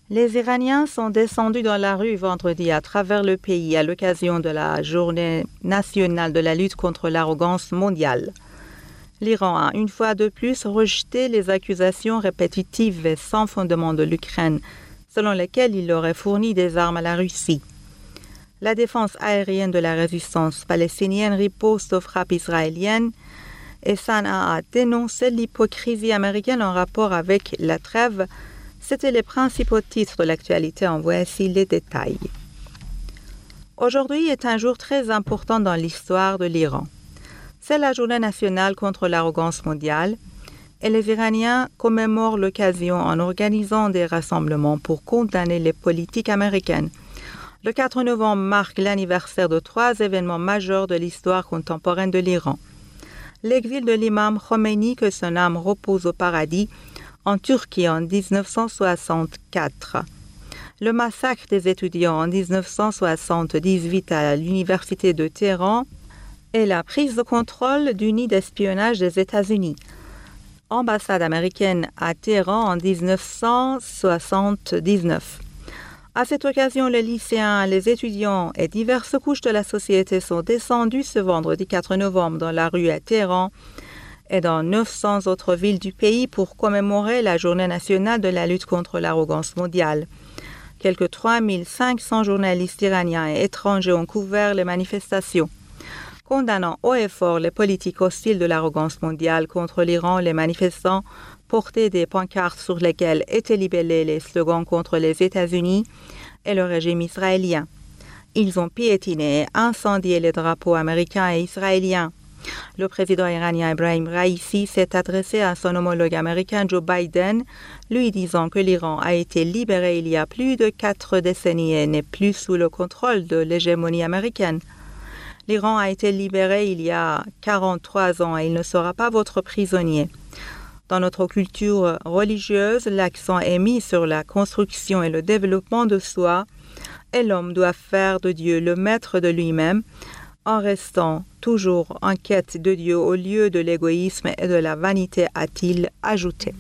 Les Iraniens sont descendus dans la rue vendredi à travers le pays à l'occasion de la Journée nationale de la lutte contre l'arrogance mondiale. L'Iran a une fois de plus rejeté les accusations répétitives et sans fondement de l'Ukraine, selon lesquelles il aurait fourni des armes à la Russie. La défense aérienne de la résistance palestinienne riposte aux frappes israéliennes et Sanaa a dénoncé l'hypocrisie américaine en rapport avec la trêve. C'étaient les principaux titres de l'actualité. En voici les détails. Aujourd'hui est un jour très important dans l'histoire de l'Iran. C'est la journée nationale contre l'arrogance mondiale et les Iraniens commémorent l'occasion en organisant des rassemblements pour condamner les politiques américaines. Le 4 novembre marque l'anniversaire de 3 événements majeurs de l'histoire contemporaine de l'Iran. L'exil de l'imam Khomeini, que son âme repose au paradis, en Turquie en 1964. Le massacre des étudiants en 1978 à l'université de Téhéran et la prise de contrôle du nid d'espionnage des États-Unis. Ambassade américaine à Téhéran en 1979. À cette occasion, les lycéens, les étudiants et diverses couches de la société sont descendus ce vendredi 4 novembre dans la rue à Téhéran et dans 900 autres villes du pays pour commémorer la Journée nationale de la lutte contre l'arrogance mondiale. Quelques 3500 journalistes iraniens et étrangers ont couvert les manifestations. Condamnant haut et fort les politiques hostiles de l'arrogance mondiale contre l'Iran, les manifestants portaient des pancartes sur lesquelles étaient libellés les slogans contre les États-Unis et le régime israélien. Ils ont piétiné et incendié les drapeaux américains et israéliens. Le président iranien Ebrahim Raïssi s'est adressé à son homologue américain Joe Biden, lui disant que l'Iran a été libéré il y a plus de 4 décennies et n'est plus sous le contrôle de l'hégémonie américaine. L'Iran a été libéré il y a 43 ans et il ne sera pas votre prisonnier. Dans notre culture religieuse, l'accent est mis sur la construction et le développement de soi, et l'homme doit faire de Dieu le maître de lui-même, en restant toujours en quête de Dieu au lieu de l'égoïsme et de la vanité, a-t-il ajouté.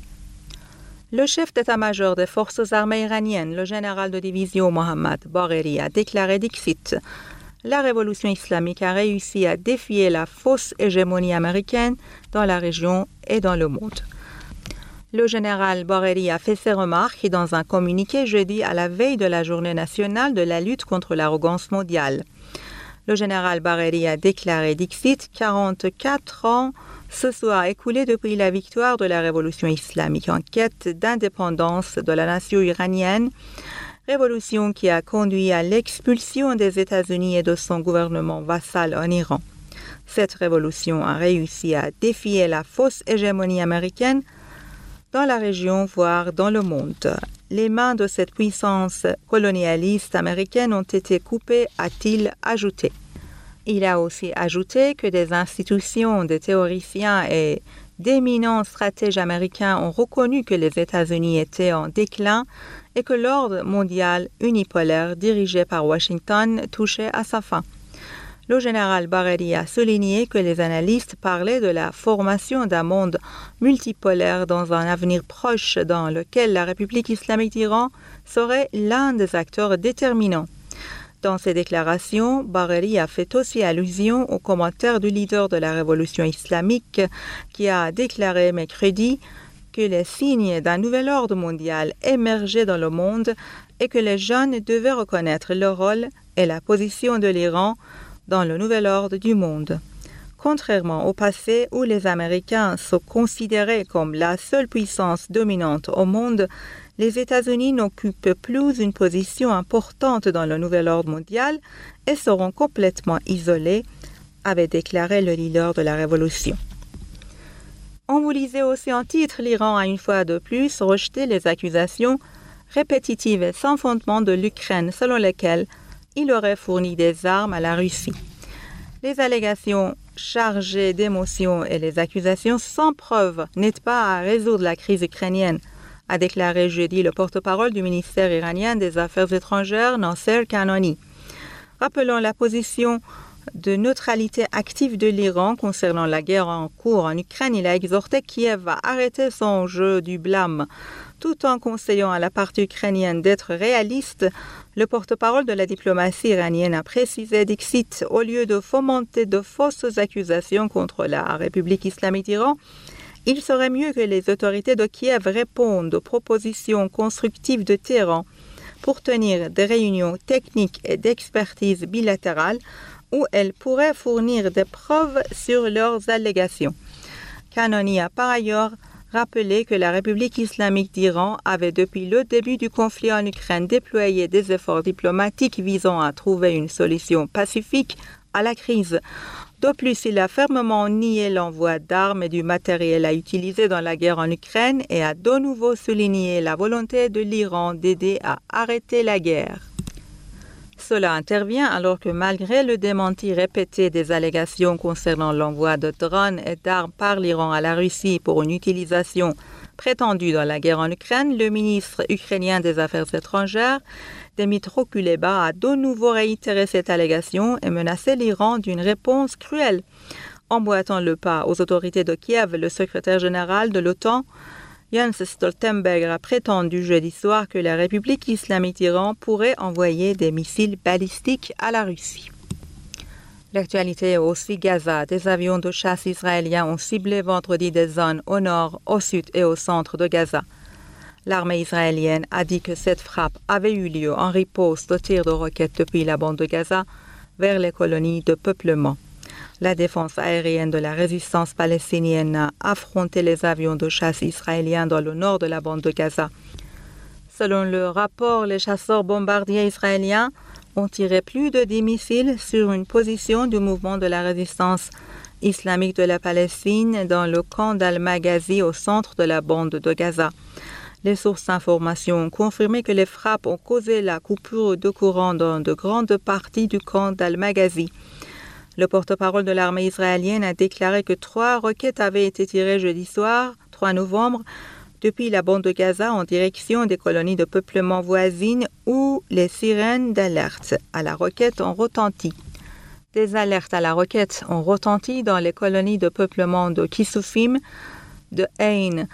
Le chef d'état-major des forces armées iraniennes, le général de division Mohammad Bagheri, a déclaré dixit: la révolution islamique a réussi à défier la fausse hégémonie américaine dans la région et dans le monde. Le général Bagheri a fait ces remarques dans un communiqué jeudi à la veille de la Journée nationale de la lutte contre l'arrogance mondiale. Le général Bagheri a déclaré dixit: 44 ans se soient écoulés depuis la victoire de la révolution islamique en quête d'indépendance de la nation iranienne, révolution qui a conduit à l'expulsion des États-Unis et de son gouvernement vassal en Iran. Cette révolution a réussi à défier la fausse hégémonie américaine dans la région, voire dans le monde. Les mains de cette puissance colonialiste américaine ont été coupées, a-t-il ajouté. Il a aussi ajouté que des institutions, des théoriciens et d'éminents stratèges américains ont reconnu que les États-Unis étaient en déclin et que l'ordre mondial unipolaire dirigé par Washington touchait à sa fin. Le général Bagheri a souligné que les analystes parlaient de la formation d'un monde multipolaire dans un avenir proche dans lequel la République islamique d'Iran serait l'un des acteurs déterminants. Dans ses déclarations, Bagheri a fait aussi allusion aux commentaires du leader de la révolution islamique qui a déclaré mercredi que les signes d'un nouvel ordre mondial émergeaient dans le monde et que les jeunes devaient reconnaître leur rôle et la position de l'Iran dans le nouvel ordre du monde. Contrairement au passé où les Américains sont considérés comme la seule puissance dominante au monde, les États-Unis n'occupent plus une position importante dans le nouvel ordre mondial et seront complètement isolés, avait déclaré le leader de la révolution. On vous lisait aussi en titre: l'Iran a une fois de plus rejeté les accusations répétitives et sans fondement de l'Ukraine selon lesquelles il aurait fourni des armes à la Russie. Les allégations chargées d'émotions et les accusations sans preuve n'aident pas à résoudre la crise ukrainienne, a déclaré jeudi le porte-parole du ministère iranien des Affaires étrangères, Nasser Kanani. Rappelant la position de neutralité active de l'Iran concernant la guerre en cours en Ukraine, il a exhorté Kiev à arrêter son jeu du blâme, Tout en conseillant à la partie ukrainienne d'être réaliste, le porte-parole de la diplomatie iranienne a précisé, dixit, au lieu de fomenter de fausses accusations contre la République islamique d'Iran, il serait mieux que les autorités de Kiev répondent aux propositions constructives de Téhéran pour tenir des réunions techniques et d'expertise bilatérales où elles pourraient fournir des preuves sur leurs allégations. Kanani a par ailleurs rappelé que la République islamique d'Iran avait depuis le début du conflit en Ukraine déployé des efforts diplomatiques visant à trouver une solution pacifique à la crise. De plus, il a fermement nié l'envoi d'armes et du matériel à utiliser dans la guerre en Ukraine et a de nouveau souligné la volonté de l'Iran d'aider à arrêter la guerre. Cela intervient alors que malgré le démenti répété des allégations concernant l'envoi de drones et d'armes par l'Iran à la Russie pour une utilisation prétendue dans la guerre en Ukraine, le ministre ukrainien des Affaires étrangères, Dmytro Kuleba, a de nouveau réitéré cette allégation et menacé l'Iran d'une réponse cruelle. Emboîtant le pas aux autorités de Kiev, le secrétaire général de l'OTAN, Jens Stoltenberg, a prétendu jeudi soir que la République islamique d'Iran pourrait envoyer des missiles balistiques à la Russie. L'actualité est aussi Gaza. Des avions de chasse israéliens ont ciblé vendredi des zones au nord, au sud et au centre de Gaza. L'armée israélienne a dit que cette frappe avait eu lieu en riposte aux tirs de roquettes depuis la bande de Gaza vers les colonies de peuplement. La défense aérienne de la résistance palestinienne a affronté les avions de chasse israéliens dans le nord de la bande de Gaza. Selon le rapport, les chasseurs bombardiers israéliens ont tiré plus de 10 missiles sur une position du mouvement de la résistance islamique de la Palestine dans le camp d'Al-Maghazi au centre de la bande de Gaza. Les sources d'information ont confirmé que les frappes ont causé la coupure de courant dans de grandes parties du camp d'Al-Maghazi. Le porte-parole de l'armée israélienne a déclaré que 3 roquettes avaient été tirées jeudi soir, 3 novembre, depuis la bande de Gaza en direction des colonies de peuplement voisines où les sirènes d'alerte à la roquette ont retenti. Des alertes à la roquette ont retenti dans les colonies de peuplement de Kisufim, de Ain,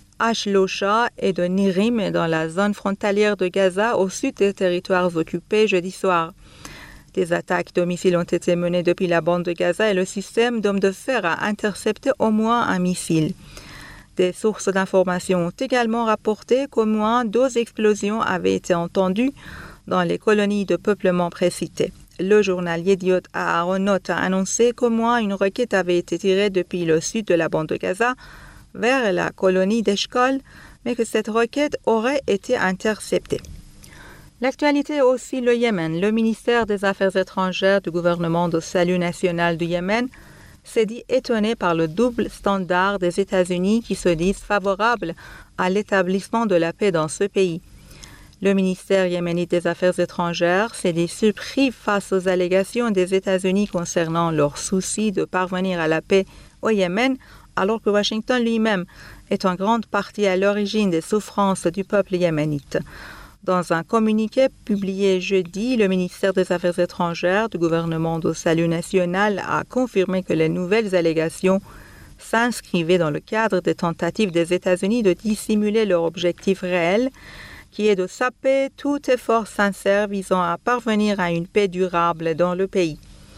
Ashlosha et de Nirim dans la zone frontalière de Gaza au sud des territoires occupés jeudi soir. Des attaques de missiles ont été menées depuis la bande de Gaza et le système d'hommes de fer a intercepté au moins un missile. Des sources d'information ont également rapporté qu'au moins 2 explosions avaient été entendues dans les colonies de peuplement précitées. Le journal Yediot Aharonot a annoncé qu'au moins une roquette avait été tirée depuis le sud de la bande de Gaza vers la colonie d'Eshkol, mais que cette roquette aurait été interceptée. L'actualité est aussi le Yémen. Le ministère des Affaires étrangères du gouvernement de salut national du Yémen s'est dit étonné par le double standard des États-Unis qui se disent favorables à l'établissement de la paix dans ce pays. Le ministère yéménite des Affaires étrangères s'est dit surpris face aux allégations des États-Unis concernant leur souci de parvenir à la paix au Yémen, alors que Washington lui-même est en grande partie à l'origine des souffrances du peuple yéménite. Dans un communiqué publié jeudi, le ministère des Affaires étrangères du gouvernement de salut national a confirmé que les nouvelles allégations s'inscrivaient dans le cadre des tentatives des États-Unis de dissimuler leur objectif réel, qui est de saper tout effort sincère visant à parvenir à une paix durable dans le pays.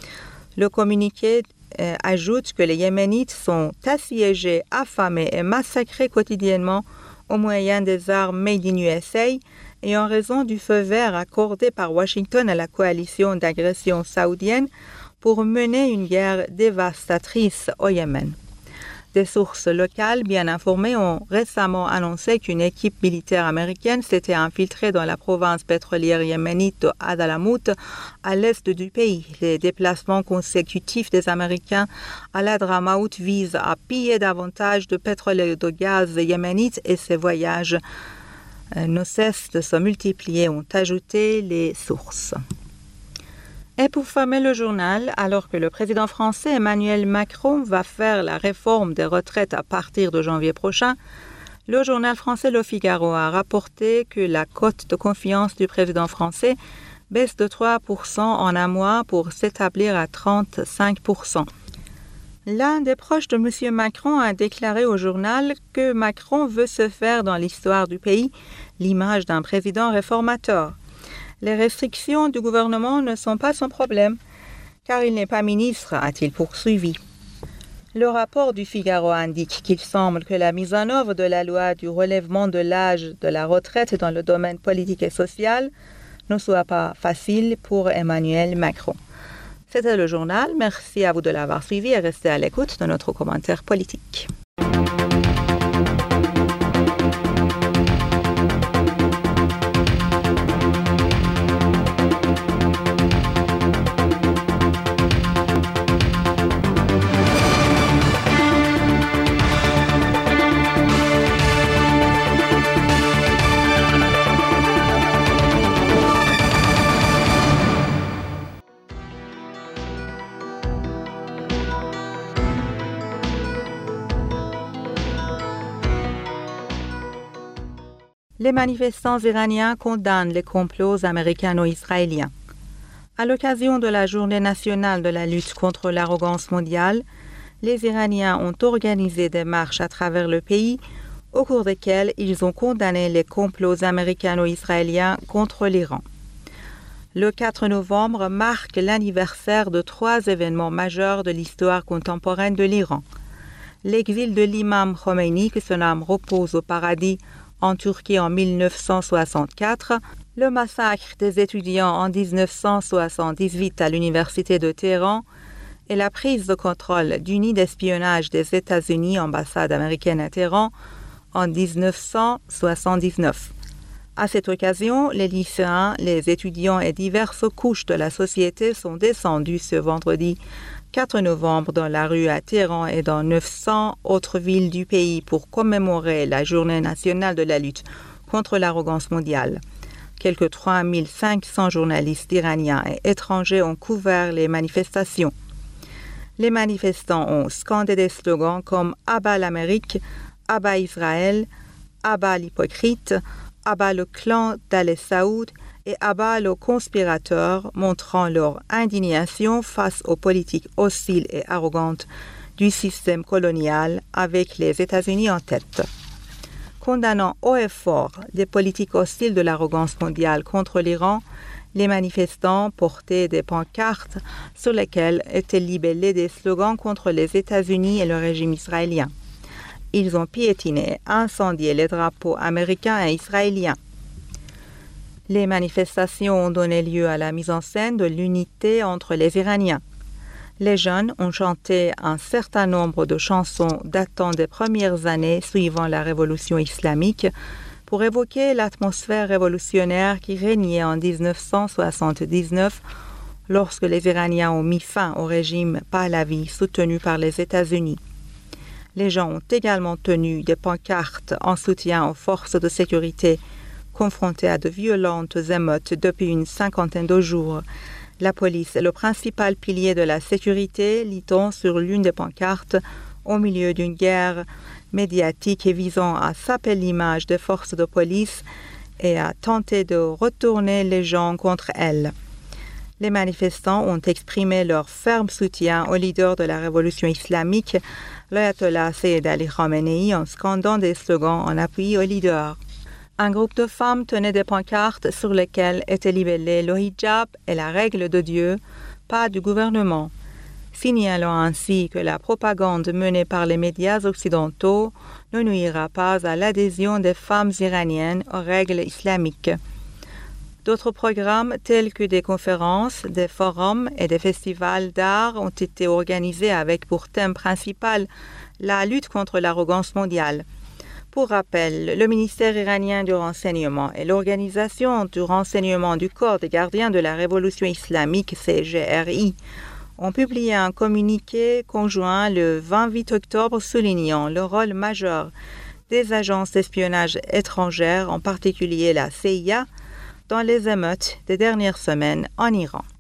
Le communiqué ajoute que les Yéménites sont assiégés, affamés et massacrés quotidiennement au moyen des armes Made in USA et en raison du feu vert accordé par Washington à la coalition d'agression saoudienne pour mener une guerre dévastatrice au Yémen. Des sources locales bien informées ont récemment annoncé qu'une équipe militaire américaine s'était infiltrée dans la province pétrolière yéménite de Hadhramaut à l'est du pays. Les déplacements consécutifs des Américains à l'Hadramaut visent à piller davantage de pétrole et de gaz yéménite et ces voyages ne cessent de se multiplier, ont ajouté les sources. Et pour fermer le journal, alors que le président français Emmanuel Macron va faire la réforme des retraites à partir de janvier prochain, le journal français Le Figaro a rapporté que la cote de confiance du président français baisse de 3% en un mois pour s'établir à 35%. L'un des proches de M. Macron a déclaré au journal que Macron veut se faire dans l'histoire du pays l'image d'un président réformateur. Les restrictions du gouvernement ne sont pas son problème, car il n'est pas ministre, a-t-il poursuivi. Le rapport du Figaro indique qu'il semble que la mise en œuvre de la loi du relèvement de l'âge de la retraite dans le domaine politique et social ne soit pas facile pour Emmanuel Macron. C'était le journal. Merci à vous de l'avoir suivi et restez à l'écoute de notre commentaire politique. Les manifestants iraniens condamnent les complots américano-israéliens. À l'occasion de la Journée nationale de la lutte contre l'arrogance mondiale, les Iraniens ont organisé des marches à travers le pays au cours desquelles ils ont condamné les complots américano-israéliens contre l'Iran. Le 4 novembre marque l'anniversaire de 3 événements majeurs de l'histoire contemporaine de l'Iran. L'exil de l'imam Khomeini, que son âme repose au paradis, en Turquie en 1964, le massacre des étudiants en 1978 à l'université de Téhéran et la prise de contrôle du nid d'espionnage des États-Unis, ambassade américaine à Téhéran, en 1979. À cette occasion, les lycéens, les étudiants et diverses couches de la société sont descendus ce vendredi 4 novembre dans la rue à Téhéran et dans 900 autres villes du pays pour commémorer la Journée nationale de la lutte contre l'arrogance mondiale. Quelques 3500 journalistes iraniens et étrangers ont couvert les manifestations. Les manifestants ont scandé des slogans comme « Abat l'Amérique »,« Abat Israël »,« Abat l'hypocrite »,« Abat le clan d'Al Saoud » et abat les conspirateurs, montrant leur indignation face aux politiques hostiles et arrogantes du système colonial avec les États-Unis en tête. Condamnant haut et fort des politiques hostiles de l'arrogance mondiale contre l'Iran, les manifestants portaient des pancartes sur lesquelles étaient libellés des slogans contre les États-Unis et le régime israélien. Ils ont piétiné, incendié les drapeaux américains et israéliens. Les manifestations ont donné lieu à la mise en scène de l'unité entre les Iraniens. Les jeunes ont chanté un certain nombre de chansons datant des premières années suivant la révolution islamique pour évoquer l'atmosphère révolutionnaire qui régnait en 1979 lorsque les Iraniens ont mis fin au régime Pahlavi soutenu par les États-Unis. Les gens ont également tenu des pancartes en soutien aux forces de sécurité confrontés à de violentes émeutes depuis une cinquantaine de jours. La police est le principal pilier de la sécurité, lit-on sur l'une des pancartes, au milieu d'une guerre médiatique visant à saper l'image des forces de police et à tenter de retourner les gens contre elles. Les manifestants ont exprimé leur ferme soutien au leader de la révolution islamique, l'ayatollah Sayyid Ali Khamenei, en scandant des slogans en appui au leader. Un groupe de femmes tenait des pancartes sur lesquelles étaient libellés le hijab et la règle de Dieu, pas du gouvernement, signalant ainsi que la propagande menée par les médias occidentaux ne nuira pas à l'adhésion des femmes iraniennes aux règles islamiques. D'autres programmes tels que des conférences, des forums et des festivals d'art ont été organisés avec pour thème principal la lutte contre l'arrogance mondiale. Pour rappel, le ministère iranien du renseignement et l'organisation du renseignement du Corps des gardiens de la révolution islamique, CGRI, ont publié un communiqué conjoint le 28 octobre soulignant le rôle majeur des agences d'espionnage étrangères, en particulier la CIA, dans les émeutes des dernières semaines en Iran.